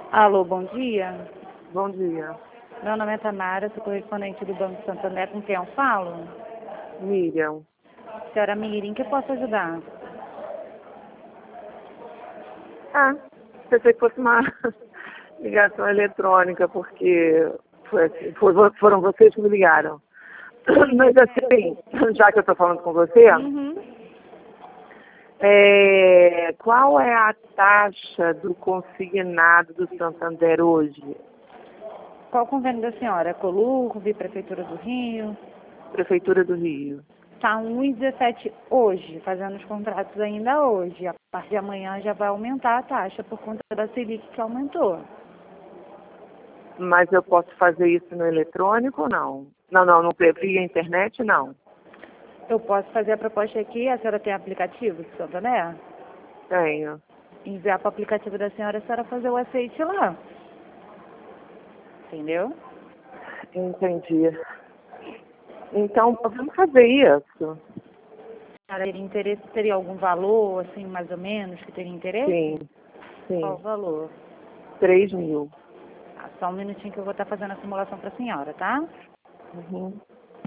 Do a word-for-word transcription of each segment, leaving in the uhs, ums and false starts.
Alô, bom dia. Bom dia. Meu nome é Tamara, sou correspondente do Banco Santander, com quem eu falo? Miriam. Senhora Miriam, em que eu posso ajudar? Ah, pensei que fosse uma ligação eletrônica, porque foi assim, foi, foram vocês que me ligaram. Mas assim, já que eu estou falando com você, Uhum. é, qual é a taxa do consignado do Santander hoje? Qual o convênio da senhora? Colurve, Prefeitura do Rio? Prefeitura do Rio. Está um e dezessete hoje, fazendo os contratos ainda hoje. A partir de amanhã já vai aumentar a taxa por conta da Selic que aumentou. Mas eu posso fazer isso no eletrônico ou não? Não, não, não via internet, não. Eu posso fazer a proposta aqui, a senhora tem aplicativo do Santander? Tenho. Enviar para o aplicativo da senhora, a senhora fazer o aceite lá. Entendeu? Entendi. Então, vamos fazer isso. A senhora teria interesse, teria algum valor, assim, mais ou menos, que teria interesse? Sim, Qual o sim. valor? Três mil. Ah, só um minutinho que eu vou estar fazendo a simulação para a senhora, tá? Uhum.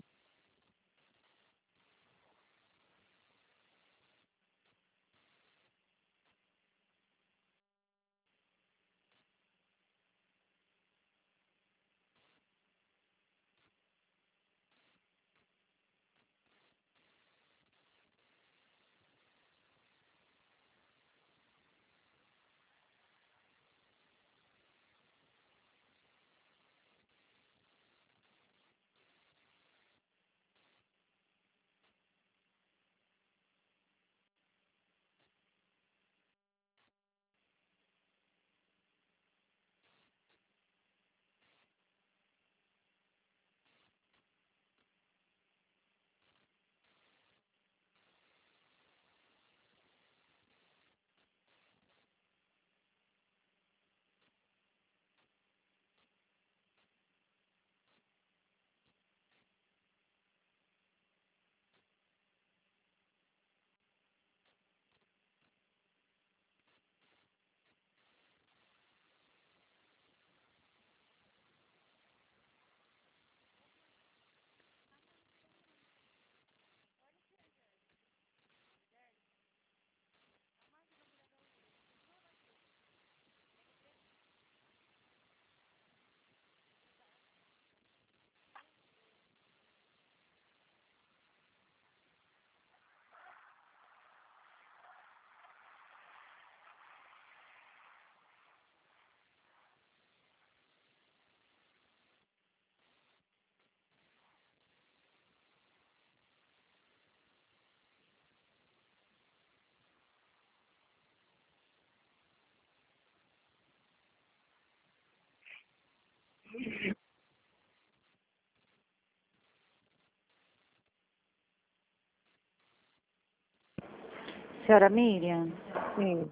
Senhora Miriam, Sim.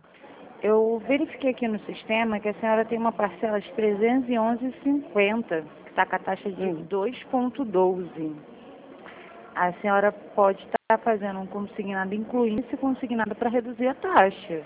eu verifiquei aqui no sistema que a senhora tem uma parcela de trezentos e onze reais e cinquenta centavos, que está com a taxa de Hum. dois vírgula doze. A senhora pode estar fazendo um consignado, incluindo esse consignado para reduzir a taxa.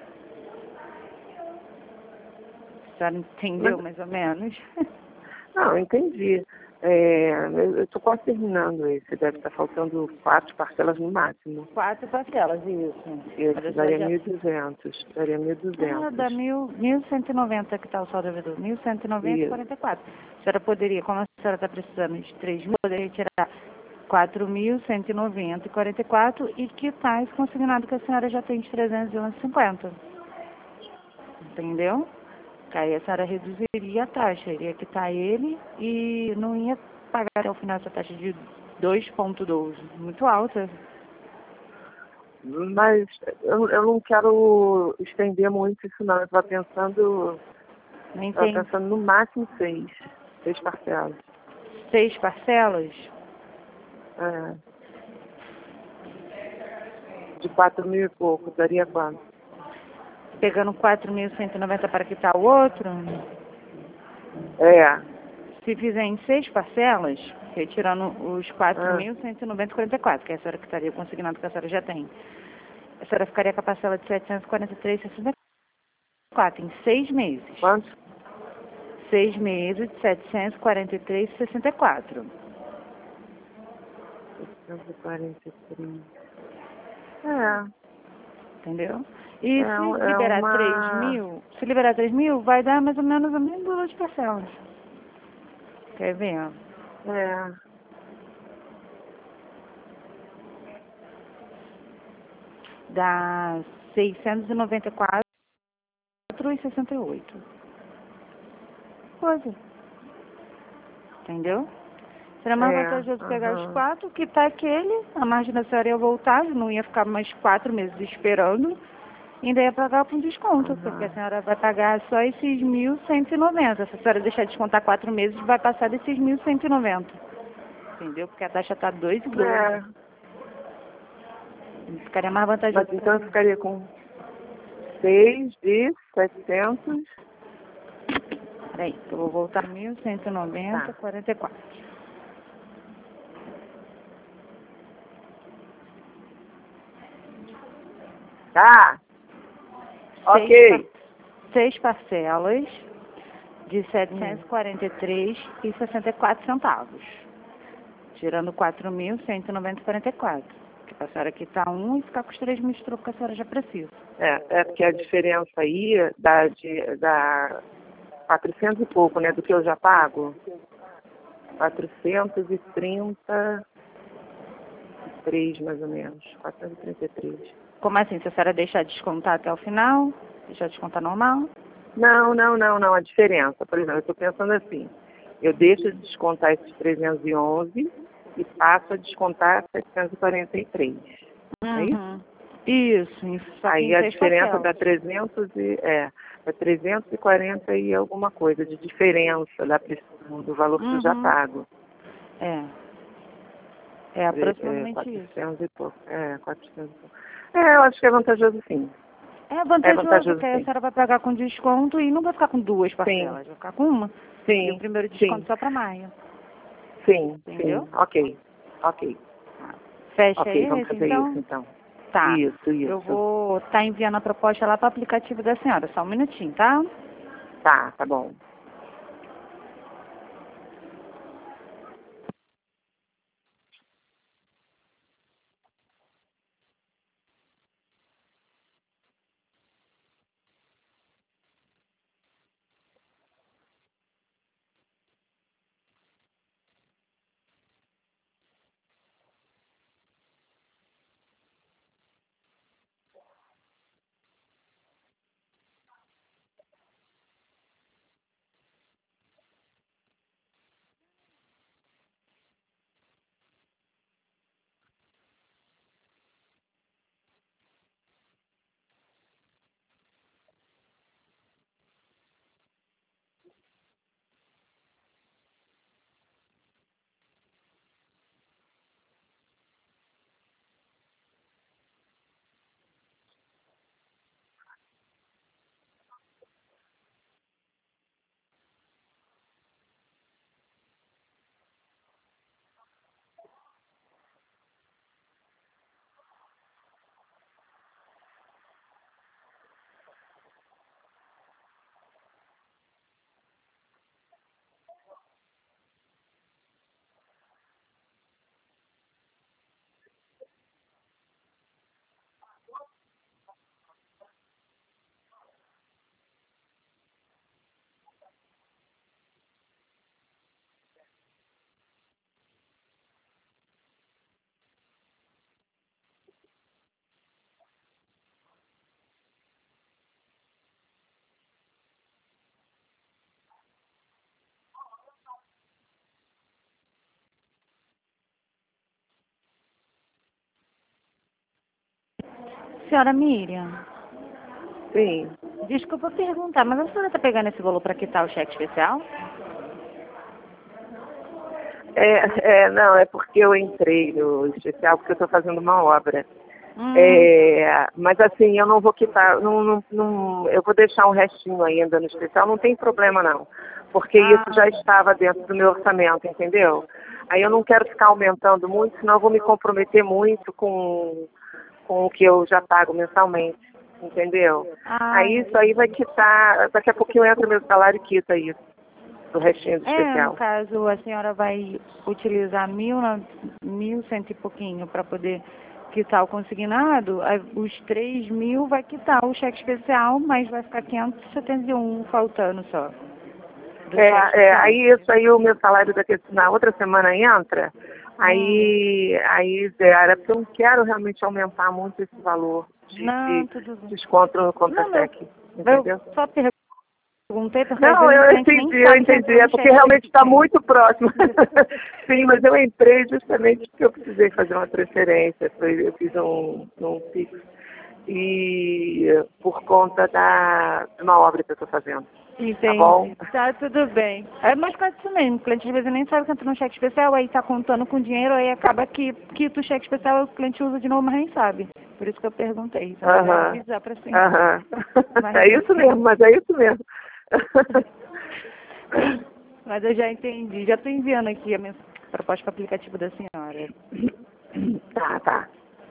A senhora Mas, entendeu mais ou menos? não, entendi. É, eu estou quase terminando esse. Deve estar faltando quatro parcelas no máximo. Quatro parcelas, isso. Mas Esse a senhora daria já... mil e duzentos. Daria mil e Ah, dá duzentos. mil, mil cento e noventa que está o saldo devedor. Mil cento e noventa e Isso. quarenta e quatro. A senhora poderia, como a senhora está precisando de três mil, poderia tirar quatro mil cento e noventa e quarenta e quatro e quitar esse consignado que a senhora já tem de trezentos e onze reais e cinquenta. Entendeu? Que aí a senhora reduziria a taxa, iria quitar ele e não ia pagar até o final essa taxa de dois vírgula doze. Muito alta. Mas eu, eu não quero estender muito isso não. Eu estava pensando, Nem estava tem pensando no máximo seis. Seis parcelas. seis parcelas. É, de quatro mil e pouco. Daria quanto? Pegando quatro mil cento e noventa para quitar o outro. É. Se fizer em seis parcelas, retirando os quatro Ah, mil cento e noventa e quarenta e quatro, que é a senhora que estaria consignado que a senhora já tem, a senhora ficaria com a parcela de setecentos e quarenta e três reais e sessenta e quatro em seis meses. quanto? seis meses de setecentos e quarenta e três reais e sessenta e quatro centavos. setecentos e quarenta e três. É. Entendeu? E É, se é liberar uma... três mil, se liberar três mil, vai dar mais ou menos o mesmo valor de parcelas. Quer ver, ó? É. Dá seiscentos e noventa e quatro reais e sessenta e oito centavos. Coisa. Entendeu? Seria mais É. vantajoso pegar os Aham. quatro, quitar aquele, a margem da senhora ia voltar, não ia ficar mais quatro meses esperando, e ainda ia pagar com desconto, porque a Aham. senhora vai pagar só esses mil cento e noventa. Se a senhora deixar de descontar quatro meses, vai passar desses mil cento e noventa. Entendeu? Porque a taxa está dois e doze. É. Ficaria mais vantajoso. Mas então eu ficaria com seis de setecentos. Peraí, eu vou voltar mil cento e noventa, Tá. quarenta e quatro. Tá. Seis, Ok. par- seis parcelas de setecentos e quarenta e três reais e sessenta e quatro centavos. Tirando quatro mil cento e noventa e quarenta e quatro. Que a senhora quitar um e ficar com os três mil de troco que a senhora já precisa. É, é porque a diferença aí dá, de, dá quatrocentos e pouco, né, do que eu já pago. quatrocentos e trinta e três, mais ou menos. quatrocentos e trinta e três. Como assim? Se a senhora deixar de descontar até o final? Deixar de descontar normal? Não, não, não, não. A diferença, por exemplo, eu estou pensando assim. Eu deixo de descontar esses trezentos e onze e passo a descontar setecentos e quarenta e três. É isso? Uhum. Isso, em- só que Aí em a seis diferença dá parcelas. trezentos e, é, é trezentos e quarenta e alguma coisa de diferença da, do do valor que eu já Uhum. pago. É. É É, é, aproximadamente isso. quatrocentos e pouco. É, quatrocentos e pouco. É, eu acho que é vantajoso sim. É É vantajoso, vantajoso porque aí a sim. senhora vai pagar com desconto e não vai ficar com duas Sim, parcelas, vai ficar com uma. E o sim, primeiro desconto sim, só para maio. sim, Entendeu? sim. Ok, ok. Tá. Fecha Ok, aí vamos esse fazer isso então? então. Tá. Isso, Eu isso. vou estar enviando a proposta lá para o aplicativo da senhora. Só um minutinho, tá? Tá, tá bom. Senhora Miriam, Sim. desculpa perguntar, mas a senhora está pegando esse valor para quitar o cheque especial? É, é, não, é porque eu entrei no especial porque eu estou fazendo uma obra. Hum. É, mas assim, eu não vou quitar, não, não, não, eu vou deixar um restinho ainda no especial, não tem problema não, porque isso Ah, já estava dentro do meu orçamento, entendeu? Aí eu não quero ficar aumentando muito, senão eu vou me comprometer muito com, com o que eu já pago mensalmente, entendeu? ah, Aí isso aí vai quitar, daqui a pouquinho entra o meu salário e quita isso. do restinho do É, especial. no caso, a senhora vai utilizar mil, na- mil cento e pouquinho para poder quitar o consignado, aí os três mil vai quitar o cheque especial, mas vai ficar quinhentos e setenta e um faltando só. do cheque É, é, especial. aí isso aí o meu salário daqui, na outra semana entra, aí, aí Vera, porque eu não quero realmente aumentar muito esse valor de, Não, de tudo bem. desconto no Não, contra-cheque, Eu entendeu? só perguntei porque às Não, vezes o eu cliente nem entendi, eu sabe que entendi, entrou é no porque cheque realmente está especial. muito próximo. Sim, mas eu entrei justamente porque eu precisei fazer uma transferência, foi, eu fiz um, um Pix, e por conta da, de uma obra que eu estou fazendo. Entendi. Tá bom? Tá, tudo bem. É mais quase isso mesmo. O cliente às vezes nem sabe que entrou no cheque especial, aí tá contando com dinheiro, aí acaba que quita o cheque especial, o cliente usa de novo, mas nem sabe. Por isso que eu perguntei. Então, eu vou Aham. avisar pra senhora. Aham. Mas É isso mesmo, mas é isso mesmo. Mas eu já entendi. Já tô enviando aqui a minha proposta para o aplicativo da senhora. Tá, tá.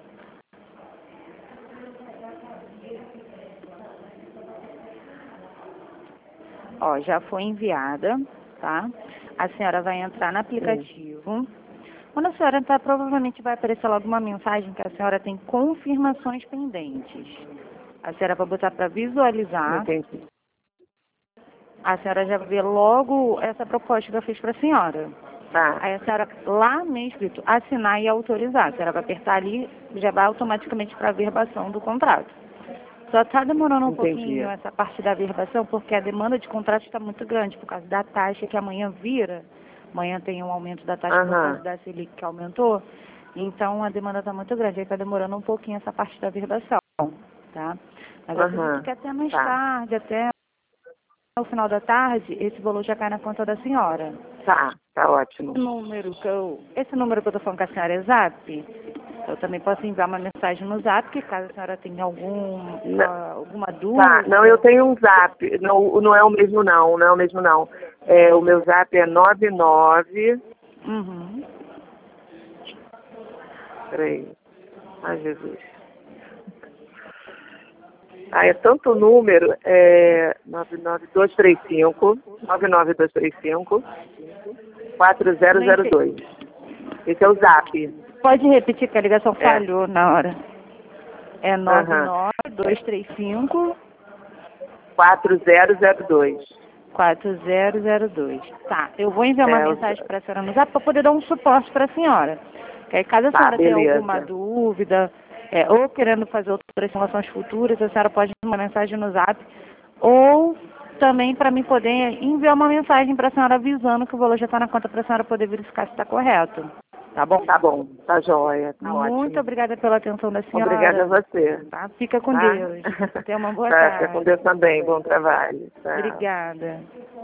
Ó, já foi enviada, tá? A senhora vai entrar no aplicativo. Quando a senhora entrar, provavelmente vai aparecer logo uma mensagem que a senhora tem confirmações pendentes. A senhora vai botar para visualizar. Entendi. A senhora já vê logo essa proposta que eu fiz para a senhora. Tá. Aí a senhora, lá mesmo escrito, assinar e autorizar. A senhora vai apertar ali, já vai automaticamente para a verbação do contrato. Só está demorando um Entendi. pouquinho essa parte da verbação, porque a demanda de contrato está muito grande, por causa da taxa que amanhã vira. Amanhã tem um aumento da taxa por Aham. causa da Selic que aumentou. Então a demanda está muito grande, aí está demorando um pouquinho essa parte da verbação, tá? Mas eu acredito Aham. que até mais Tá. tarde, até no final da tarde, esse valor já cai na conta da senhora. Tá, tá ótimo. Esse número que eu, esse número que eu estou falando com a senhora é Zap? Eu também posso enviar uma mensagem no Zap, que caso a senhora tenha algum, Não. ah, alguma dúvida. Tá, não, eu tenho um zap, não, não é o mesmo não, não é o mesmo não. É, o meu zap é nove nove... Uhum. Peraí. Ai, Jesus. Ah, é tanto número, é nove nove dois três cinco, nove nove dois três cinco, quatro zero zero dois. Esse é o zap. Pode repetir que a ligação É. falhou na hora. É nove Aham. nove dois três cinco, quatro zero zero dois. quatro zero zero dois. Tá, eu vou enviar uma É, o- mensagem para a senhora no Zap para poder dar um suporte para a senhora. Que aí, caso a Tá, senhora tenha beleza. alguma dúvida, é, ou querendo fazer outras informações futuras, a senhora pode mandar uma mensagem no Zap, ou também para mim poder enviar uma mensagem para a senhora avisando que o valor já está na conta para a senhora poder verificar se está correto. Tá bom? Tá bom, tá jóia, tá Muito ótimo. obrigada pela atenção da senhora. Obrigada a você. Tá? Fica com Tá? Deus. Tenha uma boa Tá, tarde. fica com Deus também, bom trabalho. Tá. Obrigada.